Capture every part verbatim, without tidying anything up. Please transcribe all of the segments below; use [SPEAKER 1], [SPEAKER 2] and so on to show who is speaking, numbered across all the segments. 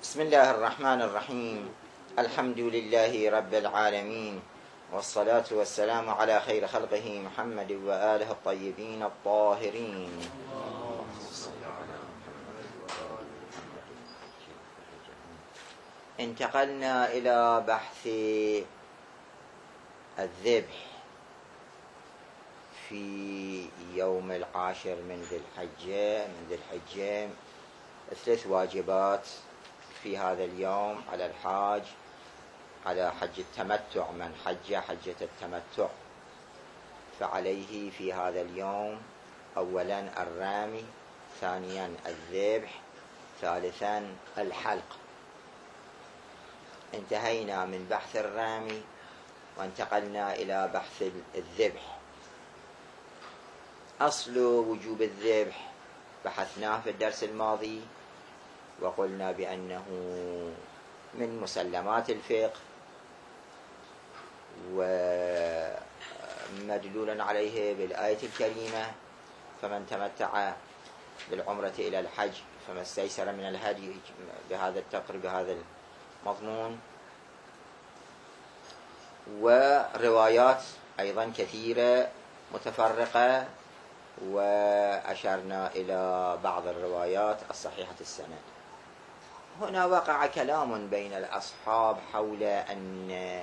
[SPEAKER 1] بسم الله الرحمن الرحيم. الحمد لله رب العالمين، والصلاة والسلام على خير خلقه محمد وآله الطيبين الطاهرين. انتقلنا إلى بحث الذبح في يوم العاشر من ذي الحجة من ذي الحجة ثلاث واجبات في هذا اليوم على الحاج، على حج التمتع، من حج حجة التمتع فعليه في هذا اليوم أولا الرامي، ثانيا الذبح، ثالثا الحلق. انتهينا من بحث الرامي وانتقلنا إلى بحث الذبح. أصل وجوب الذبح بحثناه في الدرس الماضي، وقلنا بأنه من مسلمات الفقه ومدلول عليه بالآية الكريمة: فمن تمتع بالعمرة إلى الحج فما استيسر من الهدي، بهذا التقريب بهذا المضمون. وروايات أيضا كثيرة متفرقة، وأشرنا إلى بعض الروايات الصحيحة السند. هنا وقع كلام بين الأصحاب حول أن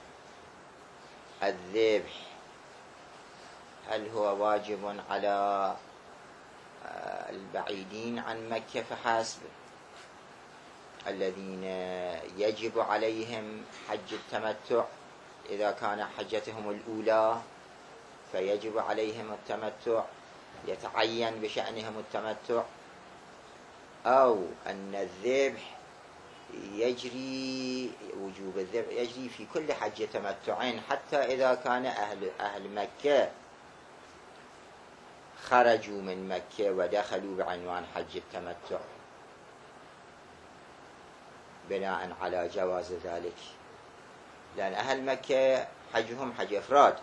[SPEAKER 1] الذبح هل هو واجب على البعيدين عن مكة فحسب، الذين يجب عليهم حج التمتع إذا كان حجتهم الأولى فيجب عليهم التمتع، يتعين بشأنهم التمتع، أو أن الذبح يجري وجوب الذبح يجري في كل حج تمتعين، حتى إذا كان أهل أهل مكة خرجوا من مكة ودخلوا بعنوان حج التمتع، بناء على جواز ذلك، لأن أهل مكة حجهم حج إفراد.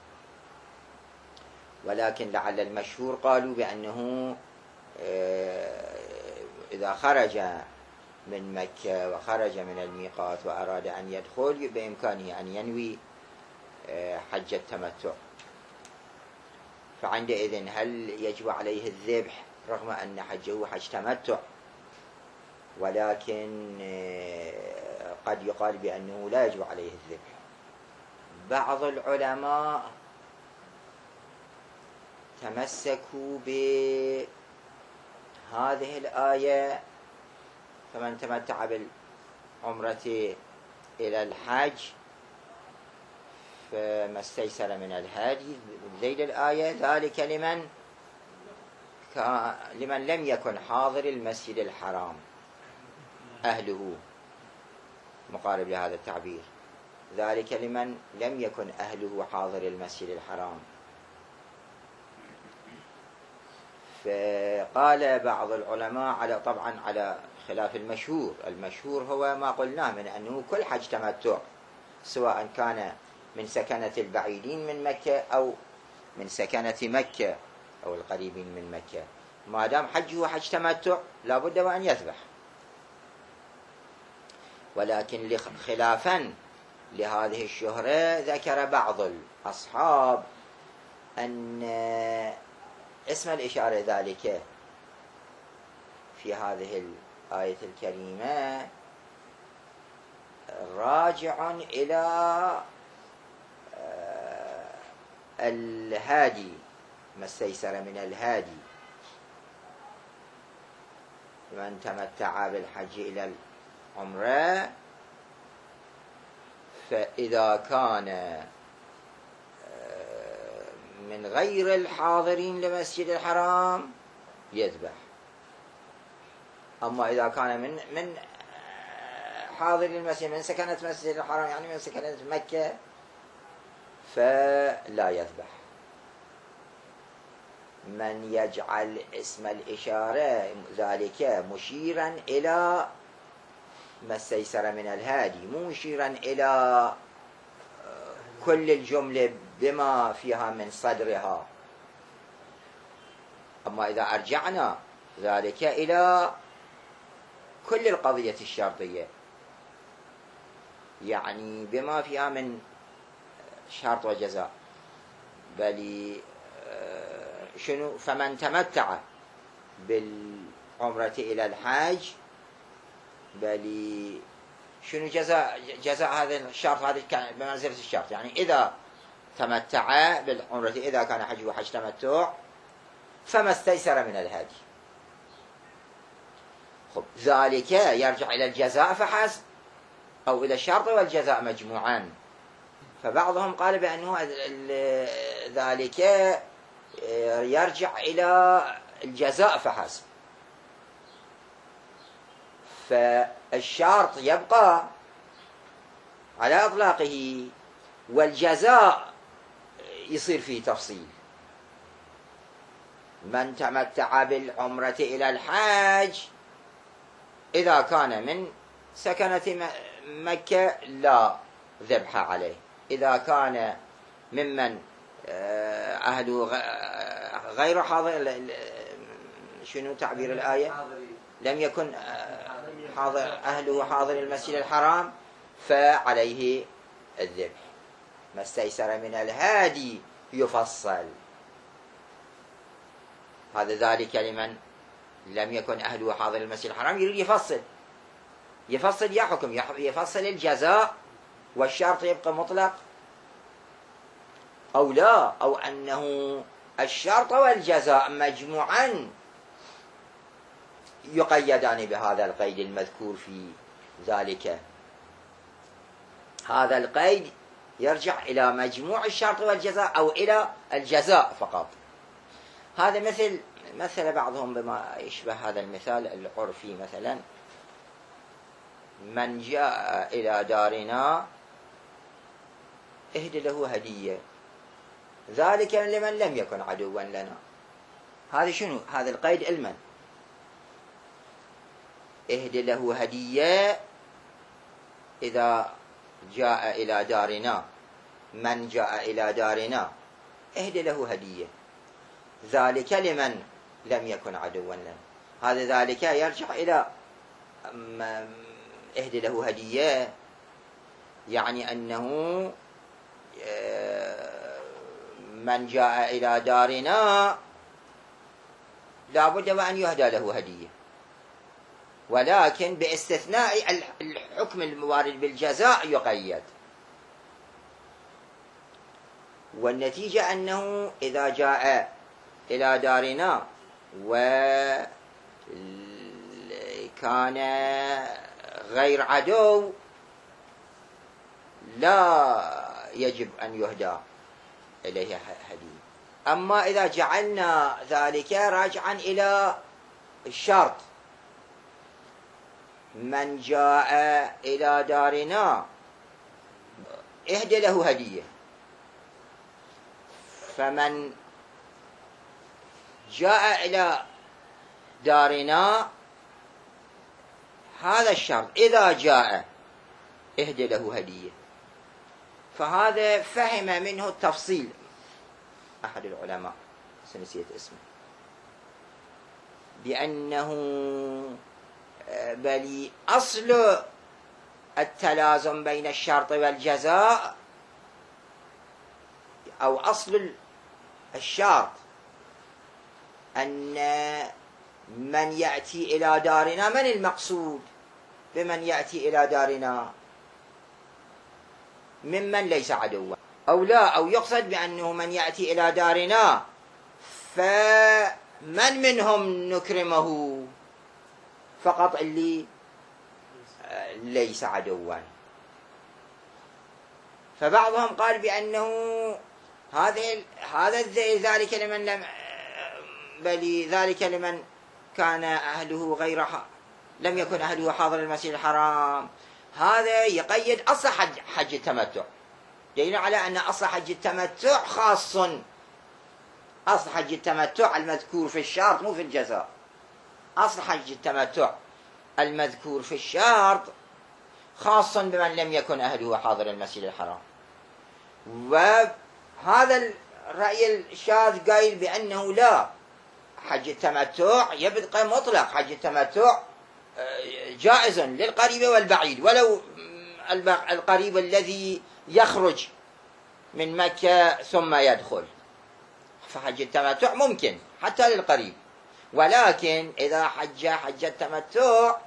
[SPEAKER 1] ولكن لعل المشهور قالوا بأنه إذا خرج من مكة وخرج من الميقات وأراد أن يدخل بإمكانه أن ينوي حج التمتع، فعندئذ هل يجب عليه الذبح رغم أن حجه حج تمتع؟ ولكن قد يقال بأنه لا يجب عليه الذبح. بعض العلماء تمسكوا بهذه الآية: فمن تمتع بالعمرة إلى الحج فما استيسر من الهدي، ذيل الآية ذلك لمن لمن لم يكن حاضر المسجد الحرام أهله، مقارب لهذا التعبير، ذلك لمن لم يكن أهله حاضر المسجد الحرام. فقال بعض العلماء على طبعا على خلاف المشهور. المشهور هو ما قلناه من أنه كل حج تمتع، سواء كان من سكنة البعيدين من مكة أو من سكنة مكة أو القريبين من مكة، ما دام حجه حج تمتع لا بد وأن يذبح. ولكن خلافا لهذه الشهرة ذكر بعض الأصحاب أن اسم الإشارة ذلك في هذه الآية الكريمة راجع إلى الهادي، ما استيسر من الهادي. من تمتع بالحج إلى العمرة فإذا كان من غير الحاضرين لمسجد الحرام يذبح، أما إذا كان من من حاضر المسجد، من سكنة مسجد الحرام يعني من سكنة مكة، فلا يذبح. من يجعل اسم الإشارة ذلك مشيرا إلى ما استيسر من الهادي، مو مشيرا إلى كل الجملة بما فيها من صدرها. أما إذا أرجعنا ذلك إلى كل القضية الشرطية، يعني بما فيها من شرط وجزاء. بل شنو؟ فمن تمتع بالعمرة إلى الحج، بل شنو جزاء جزاء هذا الشرط؟ هذا كان بمنزلة الشرط، يعني إذا تمتع بالعمرة، إذا كان حجه حج تمتع، فما استيسر من الهدي. خب ذلك يرجع إلى الجزاء فحسب، أو إلى الشرط والجزاء مجموعا. فبعضهم قال بأنه ذلك يرجع إلى الجزاء فحسب، فالشرط يبقى على إطلاقه، والجزاء يصير فيه تفصيل. من تمتع بالعمرة إلى الحج إذا كان من سكنة مكة لا ذبح عليه، إذا كان ممن أهله غير حاضر، شنو تعبير الآية؟ لم يكن حاضر أهله حاضر المسجد الحرام فعليه الذبح. ما استيسر من الهادي يفصل، هذا ذلك لمن لم يكن أهله حاضر المسجد الحرام. يريد يفصل يفصل يا حكم، يفصل الجزاء والشرط يبقى مطلق أو لا، أو أنه الشرط والجزاء مجموعا يقيدان بهذا القيد المذكور في ذلك. هذا القيد يرجع إلى مجموع الشرط والجزاء أو إلى الجزاء فقط. هذا مثل مثل بعضهم بما يشبه هذا المثال العرفي، مثلا من جاء إلى دارنا اهد له هدية، ذلك لمن لم يكن عدوا لنا. هذا شنو؟ هذا القيد المن اهد له هدية إذا جاء إلى دارنا، من جاء إلى دارنا اهد له هدية، ذلك لمن لم يكن عدوا لنا. هذا ذلك يرجع إلى اهد له هدية، يعني أنه من جاء إلى دارنا لا بد وأن يهدى له هدية، ولكن باستثناء الحكم الموارد بالجزاء يقيد. والنتيجة أنه إذا جاء إلى دارنا وكان غير عدو لا يجب أن يهدى إليه هدية. أما إذا جعلنا ذلك راجعا إلى الشرط، من جاء إلى دارنا اهدي له هدية، فمن جاء إلى دارنا هذا الشرط إذا جاء اهدي له هدية. فهذا فهم منه التفصيل أحد العلماء سنسيت اسمه، بأنه بل أصل التلازم بين الشرط والجزاء، أو أصل الشرط أن من يأتي إلى دارنا، من المقصود بمن يأتي إلى دارنا؟ ممن ليس عدوا أو لا، أو يقصد بأنه من يأتي إلى دارنا فمن منهم نكرمه؟ فقط اللي ليس عدوا. فبعضهم قال بأنه هذا هذا ذلك لمن لم بل ذلك لمن كان أهله غير لم يكن أهله حاضر المسجد الحرام. هذا يقيد أصل حج, حج التمتع، دليل على أن أصل حج التمتع خاص. أصل حج التمتع المذكور في الشرط مو في الجزاء. أصل حج التمتع المذكور في الشرط خاص بمن لم يكن أهله حاضر المسجد الحرام. وهذا الرأي الشاذ قائل بأنه لا، حج التمتع يبقى مطلق، حج التمتع جائز للقريب والبعيد، ولو القريب الذي يخرج من مكة ثم يدخل، فحج التمتع ممكن حتى للقريب. ولكن إذا حج حج التمتع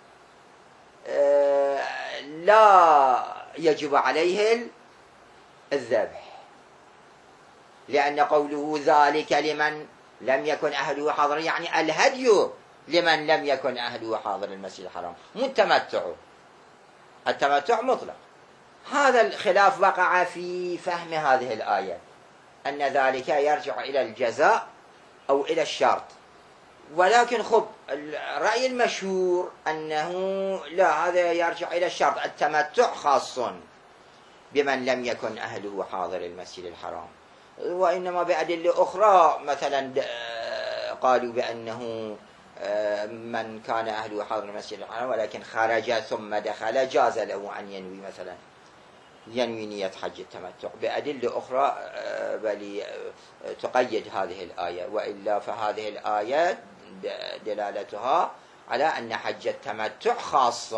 [SPEAKER 1] لا يجب عليه الذبح، لأن قوله ذلك لمن لم يكن أهله حاضر، يعني الهدي لمن لم يكن أهله حاضر المسجد الحرام، مو التمتع. التمتع مطلق. هذا الخلاف وقع في فهم هذه الآية، أن ذلك يرجع إلى الجزاء أو إلى الشرط. ولكن خب الرأي المشهور أنه لا، هذا يرجع إلى الشرط. التمتع خاص بمن لم يكن أهله حاضر المسجد الحرام، وإنما بأدلة أخرى مثلا قالوا بأنه من كان أهله حاضر المسجد الحرام ولكن خرج ثم دخل جاز له أن ينوي مثلا ينوي نية حج التمتع بأدلة أخرى بل تقيد هذه الآية. وإلا فهذه الآية دلالتها على أن حج التمتع خاص،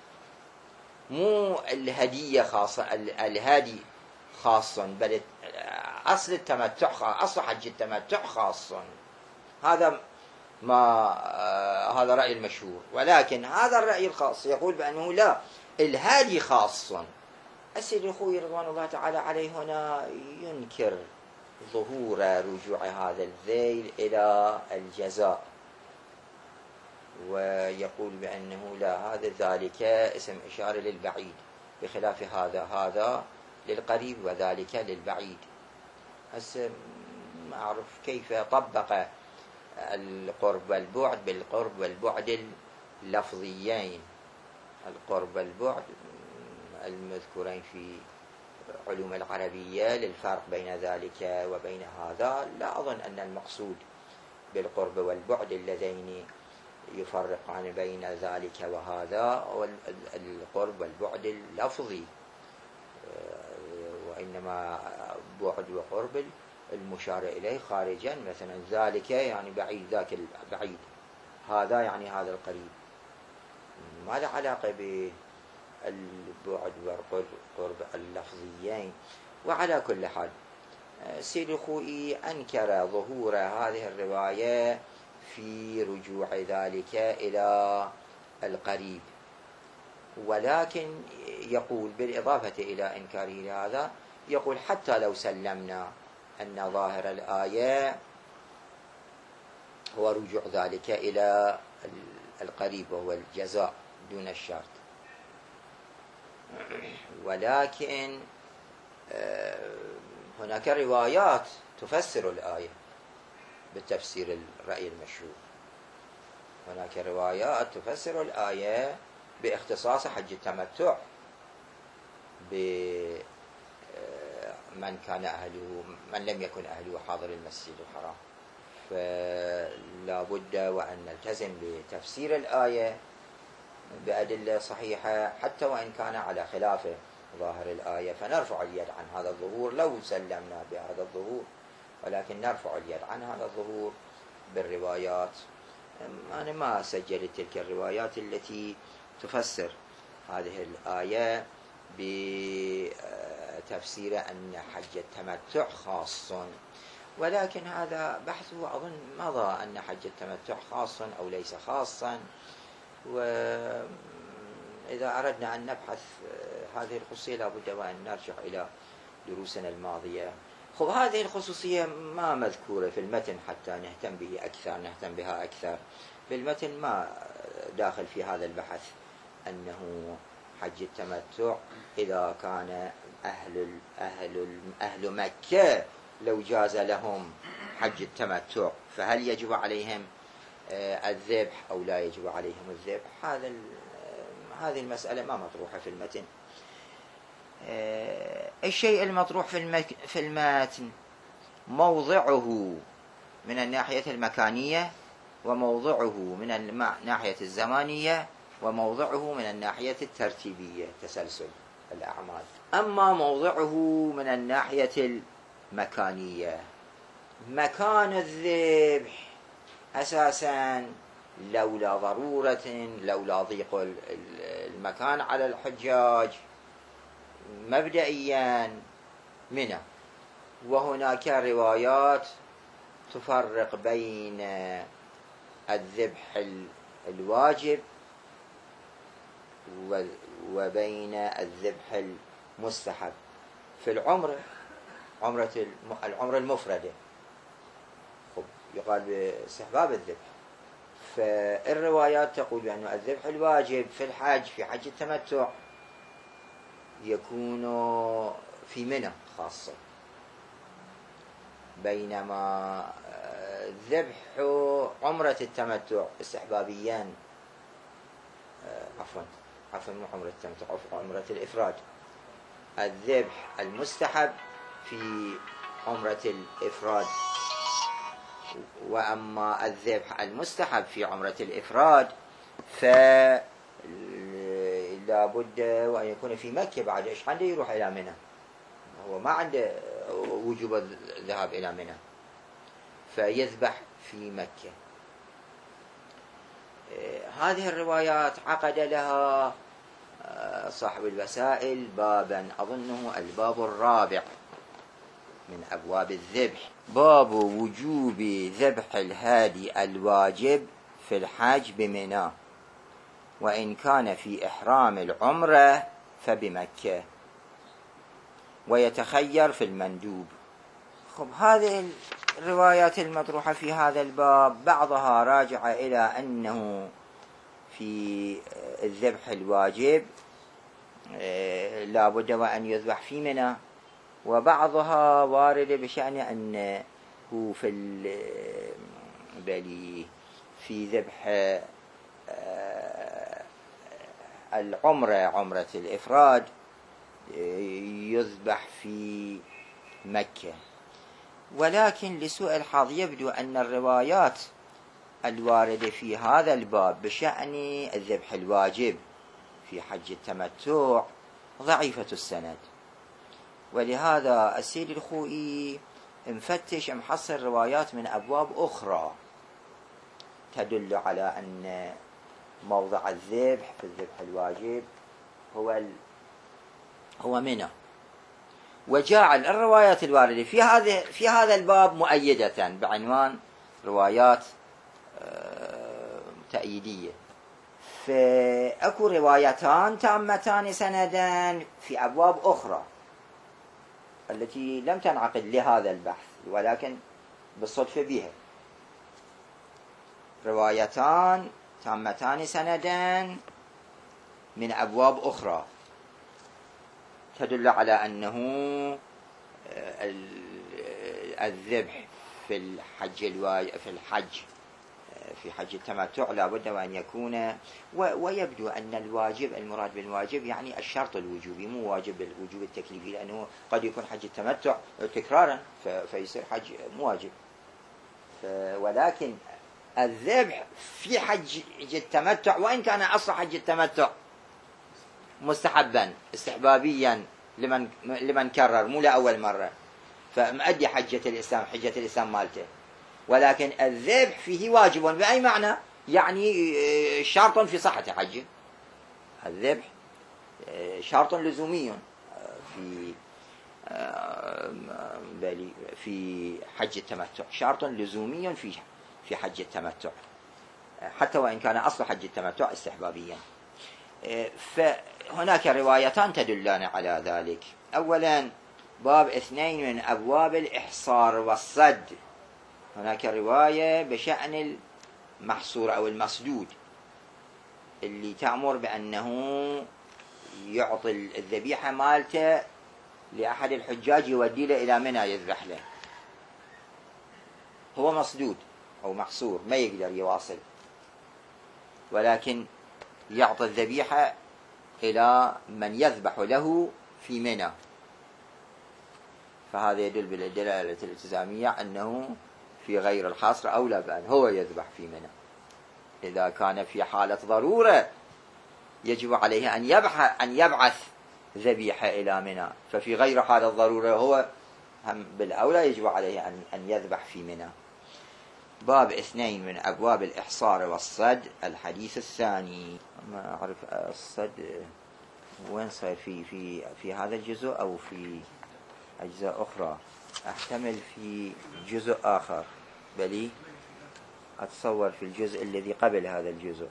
[SPEAKER 1] مو الهدية خاصة، الهادي خاص، بل أصل التمتع، أصل حج التمتع خاص. هذا ما هذا رأي المشهور. ولكن هذا الرأي الخاص يقول بأنه لا، الهادي خاص. السيد الخوي رضوان الله تعالى عليه هنا ينكر ظهور رجوع هذا الذيل إلى الجزاء، ويقول بأنه لا، هذا ذلك اسم إشارة للبعيد، بخلاف هذا هذا للقريب وذلك للبعيد. هسه ما أعرف كيف طبق القرب والبعد بالقرب والبعد اللفظيين، القرب والبعد المذكورين في علوم العربية للفرق بين ذلك وبين هذا. لا أظن أن المقصود بالقرب والبعد اللذين يفرقان بين ذلك وهذا القرب والبعد اللفظي، وإنما بعد وقرب المشار إليه خارجا، مثلا ذلك يعني بعيد، ذاك البعيد، هذا يعني هذا القريب، ما له علاقة بالبعد والقرب اللفظيين. وعلى كل حال سيد الخوئي أنكر ظهور هذه الرواية في رجوع ذلك إلى القريب، ولكن يقول بالإضافة إلى إنكاره لهذا، يقول حتى لو سلمنا أن ظاهر الآية هو رجوع ذلك إلى القريب وهو الجزاء دون الشرط، ولكن هناك روايات تفسر الآية بالتفسير الرأي المشهور. هناك روايات تفسر الآية باختصاص حج التمتع بمن كان أهله، من لم يكن أهله حاضر المسجد الحرام. فلا بد وأن نلتزم بتفسير الآية بأدلة صحيحة حتى وإن كان على خلاف ظاهر الآية، فنرفع اليد عن هذا الظهور لو سلمنا بهذا الظهور، ولكن نرفع اليد عن هذا الظهور بالروايات. أنا ما سجلت تلك الروايات التي تفسر هذه الآية بتفسير أن حج التمتع خاص، ولكن هذا بحثه أظن مضى، أن حج التمتع خاص أو ليس خاصا. وإذا أردنا أن نبحث هذه الخصوصية لابد وأن نرجع إلى دروسنا الماضية. خب هذه الخصوصية ما مذكورة في المتن حتى نهتم به أكثر، نهتم بها أكثر. بالمتن ما داخل في هذا البحث أنه حج التمتع إذا كان أهل أهل أهل مكة لو جاز لهم حج التمتع فهل يجب عليهم الذبح أو لا يجب عليهم الذبح؟ هذا هذه المسألة ما مطروحة في المتن. الشيء المطروح في في المتن موضعه من الناحية المكانية، وموضعه من الناحية الزمانية، وموضعه من الناحية الترتيبية تسلسل الأعمال. أما موضعه من الناحية المكانية، مكان الذبح أساسا لولا ضرورة، لولا ضيق المكان على الحجاج مبدئيا منى. وهناك روايات تفرق بين الذبح الواجب وبين الذبح المستحب في العمرة، عمرة العمرة المفردة يقال باستحباب الذبح. فالروايات تقول بأن الذبح الواجب في الحج في حج التمتع يكون في منى خاصة، بينما ذبح عمرة التمتع استحبابيا، عفوا عفوا مو عمرة التمتع، عمرة الإفراد، الذبح المستحب في عمرة الإفراد. وأما الذبح المستحب في عمرة الإفراد فلا بد وأن يكون في مكة. بعد إيش عنده يروح إلى منى؟ هو ما عنده وجوب الذهاب إلى منى، فيذبح في مكة. هذه الروايات عقد لها صاحب الوسائل بابا، أظنه الباب الرابع من أبواب الذبح، باب وجوب ذبح الهادي الواجب في الحج بمنى، وإن كان في إحرام العمرة فبمكة، ويتخير في المندوب. خب هذه الروايات المطروحة في هذا الباب بعضها راجعة إلى أنه في الذبح الواجب لا بد وأن يذبح في منى، وبعضها واردة بشأن أنه في بلي في ذبح العمرة، عمرة الإفراد، يذبح في مكة. ولكن لسوء الحظ يبدو أن الروايات الواردة في هذا الباب بشأن الذبح الواجب في حج التمتع ضعيفة السند، ولهذا السيد الخوئي مفتش محصل روايات من أبواب أخرى تدل على أن موضع الذبح في الذبح الواجب هو هو منى، وجعل الروايات الواردة في هذا في هذا الباب مؤيدة بعنوان روايات تأييدية. فأكو روايتان تامتان سندا في أبواب أخرى التي لم تنعقد لهذا البحث ولكن بالصدفة بها، روايتان تامتان سندا من أبواب أخرى تدل على أنه الذبح في الحج الواجب في الحج في حج التمتع لا بد وأن يكون، ويبدو أن الواجب المراد بالواجب يعني الشرط الوجوبي، مو واجب الوجوب التكليفي، لأنه قد يكون حج التمتع تكرارا فيصير حج مو واجب. ولكن الذبح في حج التمتع وإن كان أصل حج التمتع مستحبا استحبابيا لمن لمن كرر مو لأول مرة، فمؤدي حجة الإسلام حجة الإسلام مالته، ولكن الذبح فيه واجب. بأي معنى؟ يعني شرط في صحة حجه. الذبح شرط لزومي في في حج التمتع، شرط لزومي في في حج التمتع حتى وإن كان أصل حج التمتع استحبابيا. فهناك روايتان تدلان على ذلك. أولا باب اثنين من أبواب الإحصار والصد، هناك رواية بشأن المحصور أو المصدود اللي تأمر بأنه يعطي الذبيحة مالته لأحد الحجاج يودي له إلى منى يذبح له، هو مصدود أو محصور ما يقدر يواصل، ولكن يعطي الذبيحة إلى من يذبح له في منى. فهذا يدل بالدلالة الالتزامية أنه في غير الحصر أولى بأن هو يذبح في منى. إذا كان في حالة ضرورة يجب عليه أن يبحث أن يبعث ذبيحة إلى منى، ففي غير حالة ضرورة هو هم بالأولى يجب عليه أن أن يذبح في منى. باب اثنين من أبواب الإحصار والصد. الحديث الثاني. ما أعرف الصد وين صار في في في هذا الجزء أو في أجزاء أخرى. أحتمل في جزء آخر، بلي أتصور في الجزء الذي قبل هذا الجزء.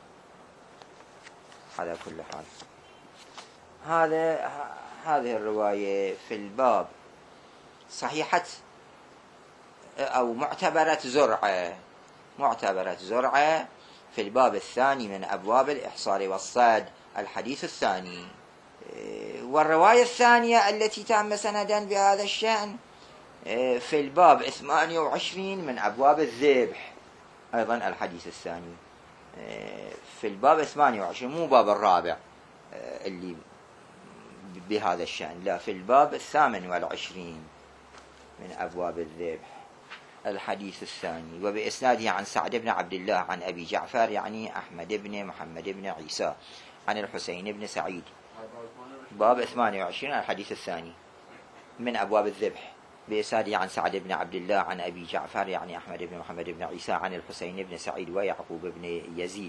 [SPEAKER 1] على كل حال هذا هذه الرواية في الباب صحيحة أو معتبرة زرعة معتبرة زرعة في الباب الثاني من أبواب الإحصار والصد. الحديث الثاني. والرواية الثانية التي تم سندا بهذا الشأن في الباب ثمانية وعشرين من أبواب الذبح، أيضا الحديث الثاني في الباب ثمانية وعشرين، مو باب الرابع اللي بهذا الشأن، لا، في الباب الثامن والعشرين من أبواب الذبح. الحديث الثاني. وبإسناده عن سعد بن عبد الله عن أبي جعفر يعني أحمد بن محمد بن عيسى عن الحسين بن سعيد. باب ثمانية وعشرين الحديث الثاني من أبواب الذبح. بإسناده عن سعد بن عبد الله عن أبي جعفر يعني أحمد بن محمد بن عيسى عن الحسين بن سعيد ويعقوب بن يزيد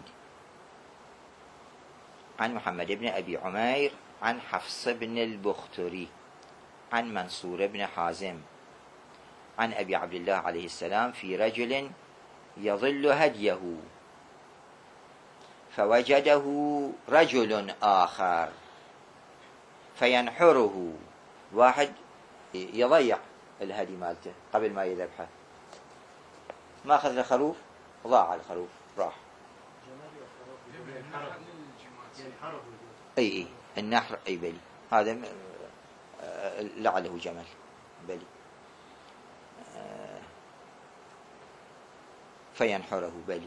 [SPEAKER 1] عن محمد بن أبي عمير عن حفص بن البختري عن منصور بن حازم عن أبي عبد الله عليه السلام في رجل يظل هديه فوجده رجل آخر فينحره. واحد يضيع الهدي مالته قبل ما يذبحه، ما أخذ الخروف، ضاع الخروف، راح. أي أي النحر، أي بلي، هذا لعله جمل، بلي. فينحره، بلي،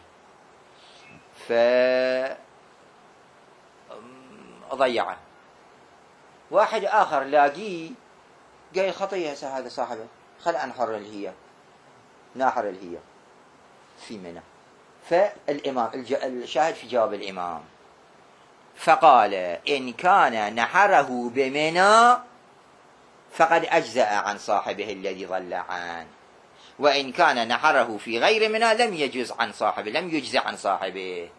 [SPEAKER 1] فضيعه. واحد آخر لاقيه قال خطية هذا صاحبه، خل أنحر الهية، ناحر الهية في منى. فالإمام الشاهد في جواب الإمام فقال إن كان نحره بمنى فقد أجزأ عن صاحبه الذي ضل عنه، وإن كان نحره في غير منى لم يجز عن صاحبه، لم يجزع عن صاحبه.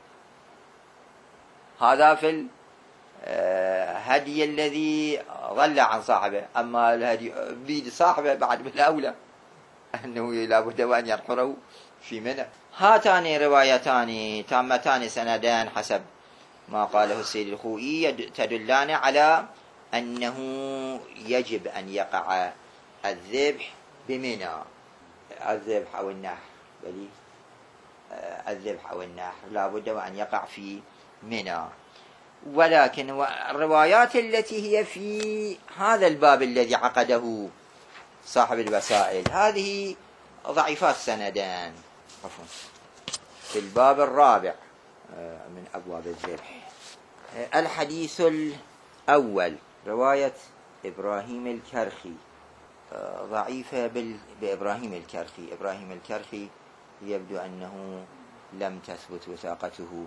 [SPEAKER 1] هذا في الهدي الذي ضل عن صاحبه. أما الهدي بيد صاحبه بعد بالأولى أنه لابد أن ينحره في منى. هاتان روايتان تامتان سندان حسب ما قاله السيد الخوئي تدلان على أنه يجب أن يقع الذبح بمنى، الذبح أو النحر، بلي الذبح أو النحر لابد وأن يقع في منى. ولكن الروايات التي هي في هذا الباب الذي عقده صاحب الوسائل هذه ضعيفات سندان، عفوا، في الباب الرابع من أبواب الذبح. الحديث الأول رواية إبراهيم الكرخي، ضعيفة بإبراهيم الكرخي. إبراهيم الكرخي يبدو أنه لم تثبت وثاقته.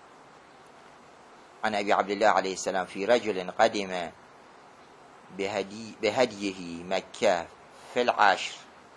[SPEAKER 1] عن أبي عبد الله عليه السلام في رجل قدم بهدي بهديه مكة في العشر،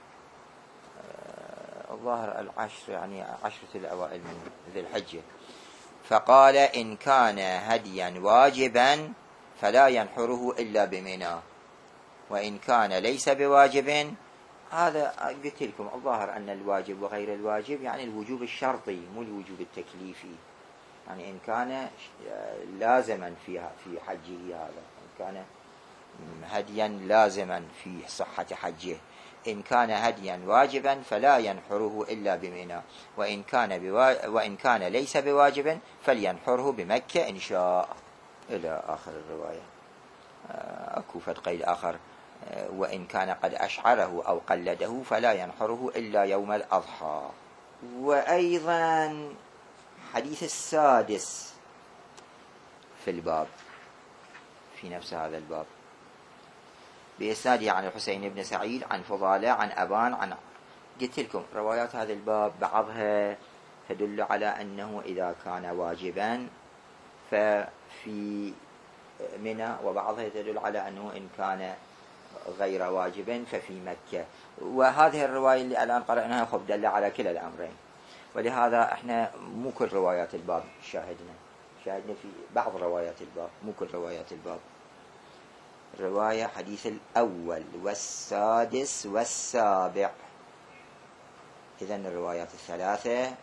[SPEAKER 1] الظاهر العشر يعني عشرة الأوائل من ذي الحجة، فقال إن كان هديا واجبا فلا ينحره إلا بمنى، وإن كان ليس بواجب. هذا قلت لكم الظاهر أن الواجب وغير الواجب يعني الوجوب الشرطي مو الوجوب التكليفي. يعني إن كان لازما فيها في حجه، هذا إن كان هديا لازما في صحة حجه. إن كان هديا واجبا فلا ينحره إلا بمنى، وإن كان بوا... وإن كان ليس بواجب فلينحره بمكة إن شاء، إلى آخر الرواية. أكو فد قيد آخر، وإن كان قد أشعره أو قلده فلا ينحره إلا يوم الأضحى. وأيضا حديث السادس في الباب في نفس هذا الباب بإسناده عن الحسين بن سعيد عن فضالة عن أبان عن، قلت لكم روايات هذا الباب بعضها تدل على أنه إذا كان واجبا ففي منى، وبعضها تدل على أنه إن كان غير واجب ففي مكة. وهذه الرواية اللي الآن قرأناها خب دل على كلا الأمرين، ولهذا احنا مو كل روايات الباب شاهدنا شاهدنا في بعض روايات الباب، مو كل روايات الباب. رواية حديث الأول والسادس والسابع، إذن الروايات الثلاثة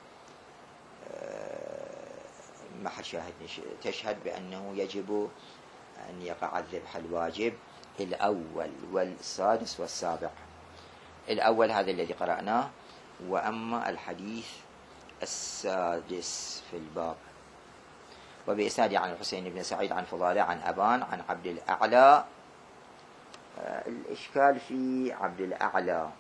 [SPEAKER 1] محل شاهد تشهد بأنه يجب أن يقع الذبح الواجب الأول والسادس والسابع. الأول هذا الذي قرأناه، وأما الحديث السادس في الباب وبإسناد عن الحسين بن سعيد عن فضالة عن أبان عن عبد الأعلى. الإشكال في عبد الأعلى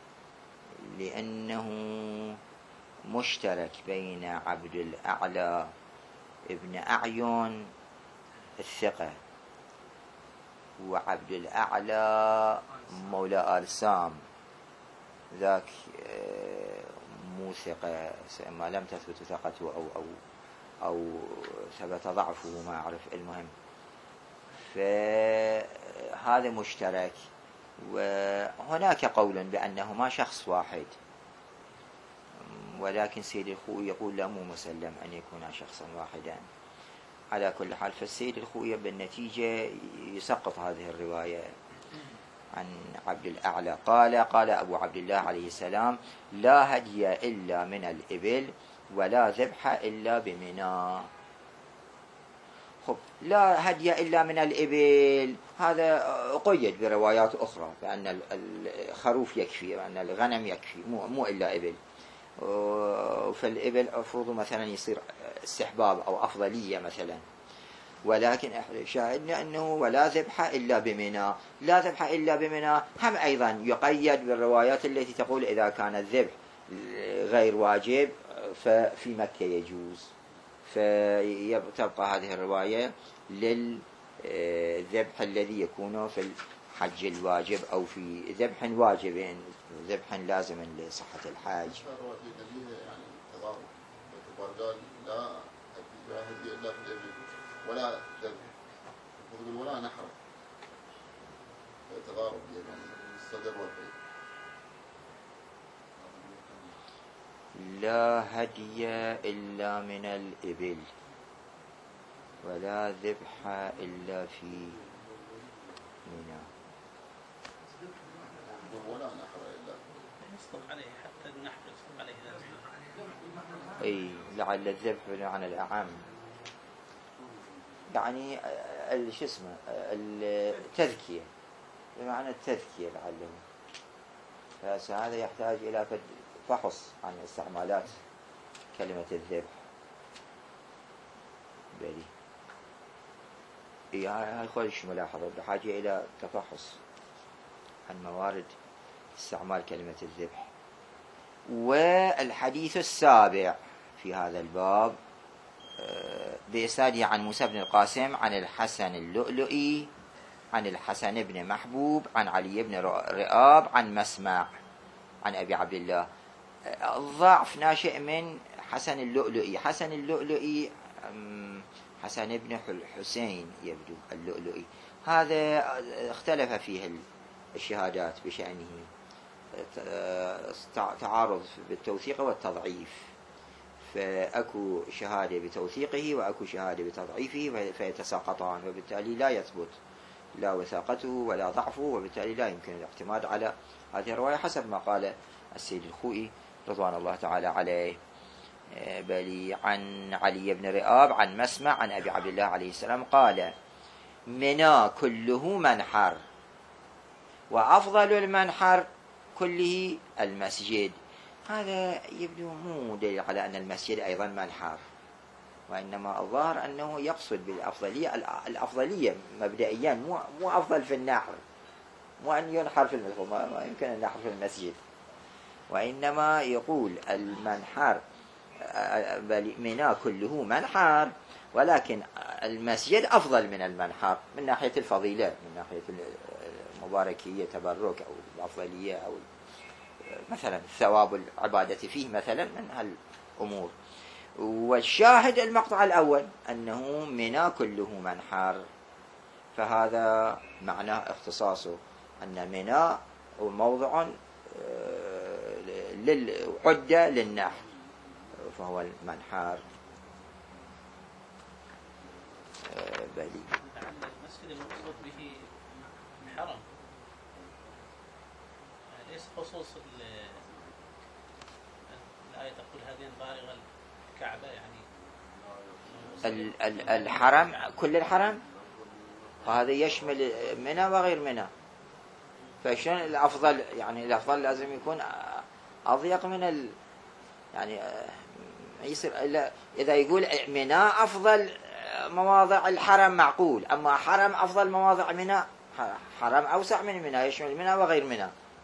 [SPEAKER 1] لأنه مشترك بين عبد الأعلى ابن أعين الثقة وعبد الأعلى مولى آل سام ذاك مو ثقة، ما لم تثبت ثقته أو أو أو ثبت ضعفه ما أعرف. المهم فهذا مشترك، وهناك قول بأنهما شخص واحد، ولكن سيد الخوئي يقول لا مو مسلم أن يكون شخصا واحدا. على كل حال فالسيد الخوئي بالنتيجة يسقط هذه الرواية عن عبد الأعلى. قال قال أبو عبد الله عليه السلام لا هدي إلا من الإبل ولا ذبح إلا بمنى. خب لا هدي إلا من الإبل هذا قيد بروايات أخرى بأن الخروف يكفي، بأن الغنم يكفي، مو, مو إلا إبل. فالإبل أفرض مثلا يصير استحباب أو أفضلية مثلا، ولكن شاهدنا أنه ولا ذبح إلا بمنى. لا ذبح إلا بمنى هم أيضا يقيد بالروايات التي تقول إذا كان الذبح غير واجب ففي مكة يجوز. فتبقى هذه الرواية للذبح الذي يكون في الحج الواجب أو في ذبح واجب، ذبح لازم لصحة الحج.
[SPEAKER 2] لا هدي إلا في الإبل ولا ذبح ولا نحر، تضارب بين الصدر والبيت.
[SPEAKER 1] لا هدي إلا من الإبل ولا ذبح إلا في منى
[SPEAKER 2] ولا نحر إلا
[SPEAKER 3] يصدق عليه حتى النحر يصدق عليه ذبح.
[SPEAKER 1] أي لعل الذبح عن الأعم، يعني شو اسمه التذكية، بمعنى التذكية لعله. فهذا يحتاج إلى فحص عن استعمالات كلمة الذبح. بلي يعني هاي خلش ملاحظة بحاجة إلى تفحص عن موارد استعمال كلمة الذبح. والحديث السابع في هذا الباب بإسناده عن موسى بن القاسم عن الحسن اللؤلؤي عن الحسن بن محبوب عن علي بن رئاب عن مسمع عن أبي عبد الله. الضعف ناشئ من حسن اللؤلؤي. حسن اللؤلؤي حسن بن حسين يبدو اللؤلؤي، هذا اختلف فيه الشهادات بشأنه، تعارض بالتوثيق والتضعيف، فأكو شهادة بتوثيقه وأكو شهادة بتضعيفه فيتساقطان، وبالتالي لا يثبت لا وثاقته ولا ضعفه، وبالتالي لا يمكن الاعتماد على هذه الرواية حسب ما قال السيد الخوئي رضوان الله تعالى عليه. بل عن علي بن رئاب عن مسمع عن أبي عبد الله عليه السلام قال منى كله منحر وأفضل المنحر كله المسجد. هذا يبدو مو دليل على أن المسجد أيضا منحر، وإنما الظاهر أنه يقصد بالأفضلية الأفضلية مبدئيا، مو مو أفضل في النحر، مو أن ينحر في المسجد، ما يمكن أن ينحر في المسجد، وإنما يقول المنحر بل منى كله منحر، ولكن المسجد أفضل من المنحر من ناحية الفضيلة، من ناحية المباركية تبرك أو الأفضلية أو مثلا ثواب العبادة فيه مثلا من هالأمور. والشاهد المقطع الأول أنه منى كله منحر، فهذا معناه اختصاصه أن منى هو موضع عدة للنحر، فهو المنحر. بلي
[SPEAKER 3] لعل المسجد المقصود به الحرم، ليس خصوص الآية تقول هذه بالغ الكعبة، يعني
[SPEAKER 1] الحرم كل الحرم، وهذا يشمل منى وغير منى. فشون الأفضل؟ يعني الأفضل لازم يكون أضيق من ال يعني يصير إذا يقول منى أفضل مواضع الحرم معقول، أما حرم أفضل مواضع منى، حرم أوسع من منى يشمل منى وغير منى،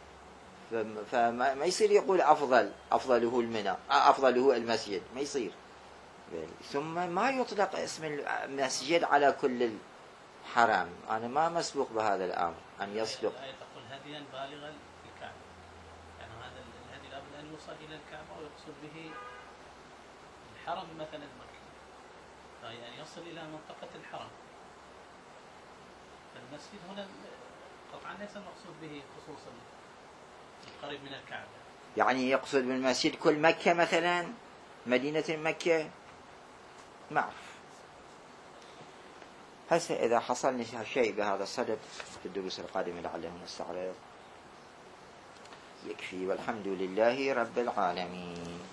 [SPEAKER 1] فما يصير يقول أفضل أفضله المنى أفضله المسجد، ما يصير. ثم ما يطلق اسم المسجد على كل الحرم، أنا ما مسبوق بهذا الأمر أن يصدق.
[SPEAKER 3] الآية تقول هديا بالغا الكعبة، يعني هذا الهدي لابد أن يوصل إلى الكعبة ويقصد به الحرم مثلا مكة، يعني يصل إلى منطقة الحرم. فالمسجد هنا قطعا ليس المقصود به خصوصا القريب من الكعبة،
[SPEAKER 1] يعني يقصد بالمسجد كل مكة مثلا، مدينة مكة، ما أعرف. هسه إذا حصل شيء بهذا الصدد في الدروس القادمة لعله نستعرض. يكفي، والحمد لله رب العالمين.